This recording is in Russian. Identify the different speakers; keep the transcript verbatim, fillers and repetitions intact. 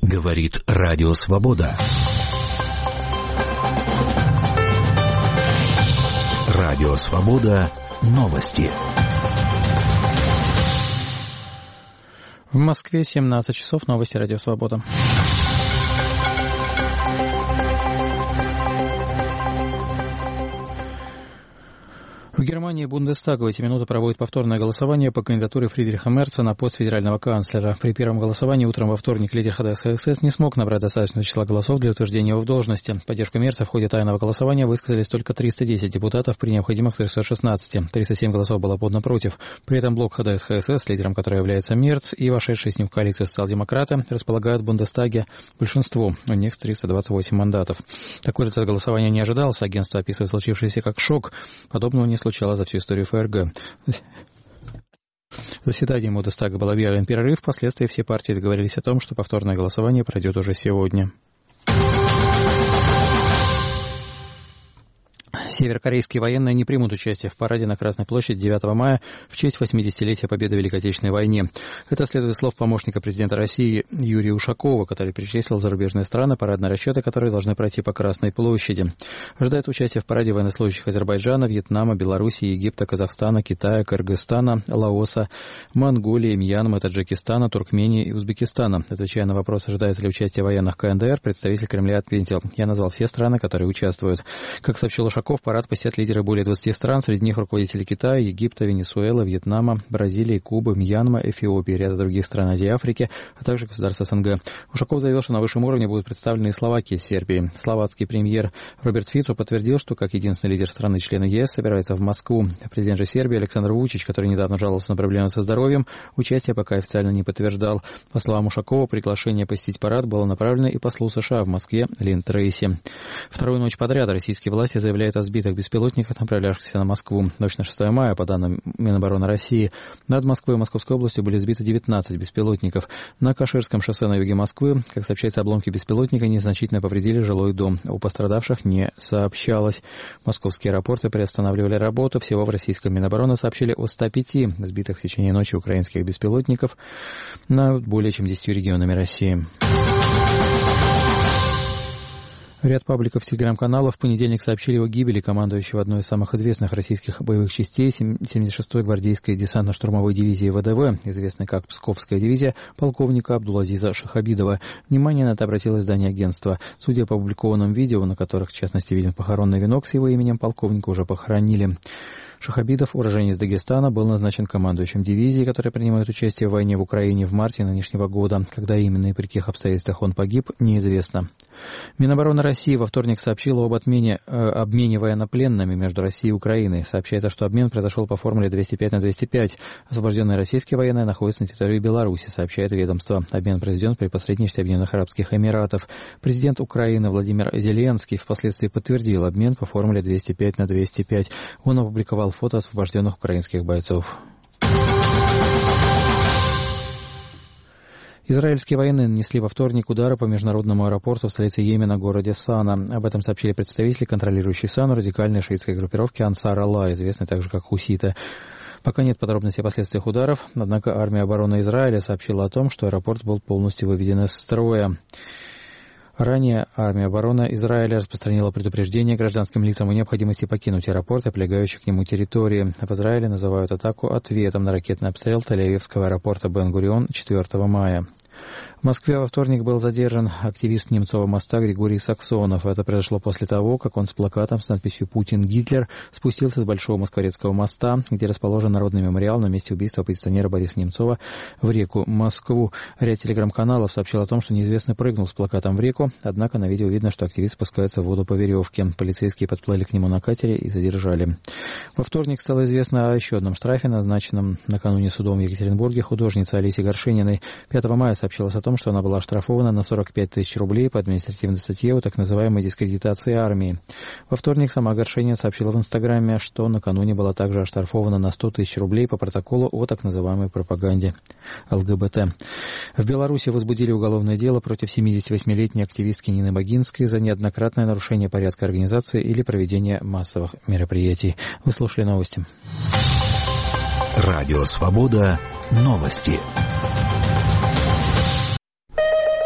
Speaker 1: Говорит Радио Свобода. Радио Свобода. Новости.
Speaker 2: В Москве семнадцать часов. Новости Радио Свобода. В Германии Бундестаг в эти минуты проводит повторное голосование по кандидатуре Фридриха Мерца на пост федерального канцлера. При первом голосовании утром во вторник лидер ХДС-ХСС не смог набрать достаточное число голосов для утверждения его в должности. Поддержку Мерца в ходе тайного голосования высказались только триста десять депутатов при необходимых трехстах шестнадцати. триста семь голосов было подано против. При этом блок ХДС-ХСС, лидером которого является Мерц, и вошедшие с ним в коалицию социал-демократы располагают в Бундестаге большинству. У них триста двадцать восемь мандатов. Такой результат голосования не ожидался. Агентство описывает случившееся как шок. Подобного не случилось за всю историю ФРГ. В заседании Бундестага был объявлен перерыв. Впоследствии все партии договорились о том, что повторное голосование пройдет уже сегодня. Северокорейские военные не примут участие в параде на Красной площади девятого мая в честь восьмидесятилетия победы в Великой Отечественной войне. Это следует из слов помощника президента России Юрия Ушакова, который перечислил зарубежные страны, парадные расчеты, которые должны пройти по Красной площади. Ожидает участие в параде военнослужащих Азербайджана, Вьетнама, Белоруссии, Египта, Казахстана, Китая, Кыргызстана, Лаоса, Монголии, Мьянмы, Таджикистана, Туркмении и Узбекистана. Отвечая на вопрос, ожидается ли участие военных КНДР, представитель Кремля отметил: «Я назвал все страны, которые участвуют». Как сообщил Ушаков, в парад посетят лидеры более двадцати стран, среди них руководители Китая, Египта, Венесуэлы, Вьетнама, Бразилии, Кубы, Мьянмы, Эфиопии, ряда других стран Азии и Африки, а также государств СНГ. Ушаков заявил, что на высшем уровне будут представлены и Словакия с Сербией. Словацкий премьер Роберт Фицо подтвердил, что как единственный лидер страны-члена ЕС собирается в Москву. Президент же Сербии Александр Вучич, который недавно жаловался на проблемы со здоровьем, участие пока официально не подтверждал. По словам Ушакова, приглашение посетить парад было направлено и послу США в Москве Лин Трейси. Вторую ночь подряд российские власти заявляют о сбитых беспилотниках, направлявшихся на Москву. Ночь на шестое мая, по данным Минобороны России, над Москвой и Московской областью были сбиты девятнадцать беспилотников. На Каширском шоссе на юге Москвы, как сообщается, обломки беспилотника незначительно повредили жилой дом. У пострадавших не сообщалось. Московские аэропорты приостанавливали работу. Всего в российском Минобороны сообщили о ста пяти сбитых в течение ночи украинских беспилотников над более чем десятью регионами России. Ряд пабликов телеграм-каналов в понедельник сообщили о гибели командующего одной из самых известных российских боевых частей семьдесят шестой гвардейской десантно-штурмовой дивизии ВДВ, известной как Псковская дивизия, полковника Абдулазиза Шахабидова. Внимание на это обратило издание агентства. Судя по опубликованным видео, на которых, в частности, виден похоронный венок с его именем, полковника уже похоронили. Шахабидов, уроженец Дагестана, был назначен командующим дивизии, которая принимает участие в войне в Украине в марте нынешнего года. Когда именно и при каких обстоятельствах он погиб, неизвестно. Минобороны России во вторник сообщила об отмене, э, обмене военнопленными между Россией и Украиной. Сообщается, что обмен произошел по формуле двести пять на двести пять. Освобожденные российские военные находятся на территории Беларуси, сообщает ведомство. Обмен произведен при посредничестве Объединенных Арабских Эмиратов. Президент Украины Владимир Зеленский впоследствии подтвердил обмен по формуле двести пять на двести пять. Он опубликовал фото освобожденных украинских бойцов. Израильские военные нанесли во вторник удары по международному аэропорту в столице Йемена, городе Сана. Об этом сообщили представители контролирующей Сану радикальной шиитской группировки Ансар Алла, известной также как хуситы. Пока нет подробностей о последствиях ударов, однако армия обороны Израиля сообщила о том, что аэропорт был полностью выведен из строя. Ранее армия обороны Израиля распространила предупреждение гражданским лицам о необходимости покинуть аэропорт и прилегающие к нему территории. В Израиле называют атаку ответом на ракетный обстрел Тель-Авивского аэропорта Бен-Гурион четвёртого мая. В Москве во вторник был задержан активист Немцова моста Григорий Саксонов. Это произошло после того, как он с плакатом с надписью «Путин Гитлер» спустился с Большого Москворецкого моста, где расположен народный мемориал на месте убийства оппозиционера Бориса Немцова, в реку Москву. Ряд телеграм-каналов сообщил о том, что неизвестный прыгнул с плакатом в реку, однако на видео видно, что активист спускается в воду по веревке. Полицейские подплыли к нему на катере и задержали. Во вторник стало известно о еще одном штрафе, назначенном накануне судом в Екатеринбурге художнице Олесе Горшениной. пятого мая сообщилось о том, что она была оштрафована на сорок пять тысяч рублей по административной статье о так называемой дискредитации армии. Во вторник сама Горшенина сообщила в Инстаграме, что накануне была также оштрафована на сто тысяч рублей по протоколу о так называемой пропаганде ЛГБТ. В Беларуси возбудили уголовное дело против семидесятивосьмилетней активистки Нины Богинской за неоднократное нарушение порядка организации или проведения массовых мероприятий. Вы слушали новости.
Speaker 1: Радио Свобода. Новости.